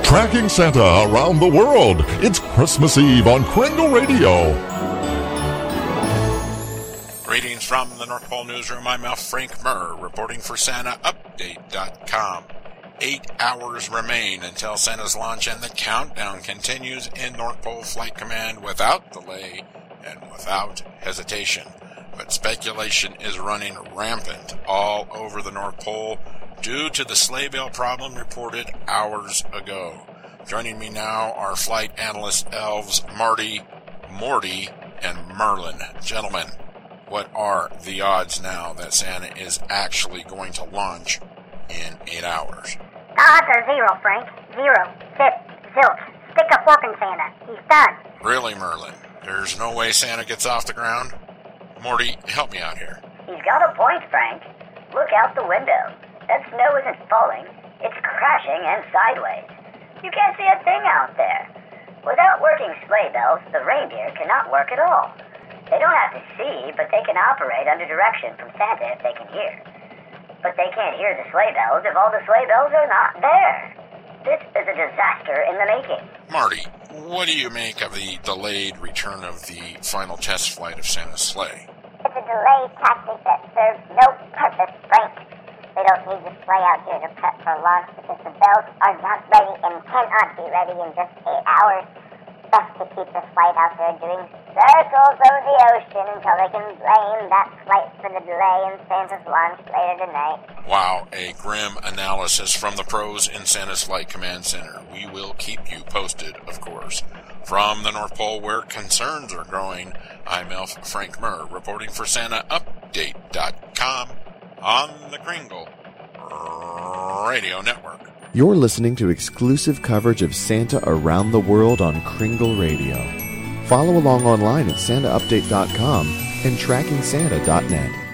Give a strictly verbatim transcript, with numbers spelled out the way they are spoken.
Tracking Santa around the world. It's Christmas Eve on Kringle Radio. Greetings from the North Pole Newsroom. I'm F. Frank Murr, reporting for Santa Update dot com. Eight hours remain until Santa's launch, and the countdown continues in North Pole Flight Command without delay and without hesitation. But speculation is running rampant all over the North Pole due to the sleigh bell problem reported hours ago. Joining me now are flight analyst elves Marty, Morty, and Merlin. Gentlemen, what are the odds now that Santa is actually going to launch in eight hours? The odds are zero, Frank. Zero. Zip. Zilch. Stick a fork in Santa. He's done. Really, Merlin? There's no way Santa gets off the ground? Morty, help me out here. He's got a point, Frank. Look out the window. That snow isn't falling. It's crashing and sideways. You can't see a thing out there. Without working sleigh bells, the reindeer cannot work at all. They don't have to see, but they can operate under direction from Santa if they can hear. But they can't hear the sleigh bells if all the sleigh bells are not there. This is a disaster in the making. Marty, what do you make of the delayed return of the final test flight of Santa's sleigh? It's a delayed tactic that serves no purpose, Frank. They don't need the sleigh out here to prep for launch because the bells are not ready and cannot be ready in just eight hours. Best to keep the flight out there doing circles over the ocean until they can blame that flight for the delay in Santa's launch later tonight. Wow, a grim analysis from the pros in Santa's Flight Command Center. We will keep you posted, of course. From the North Pole, where concerns are growing, I'm Elf Frank Murr, reporting for Santa Update dot com on the Kringle Radio Network. You're listening to exclusive coverage of Santa around the world on Kringle Radio. Follow along online at Santa Update dot com and Tracking Santa dot net.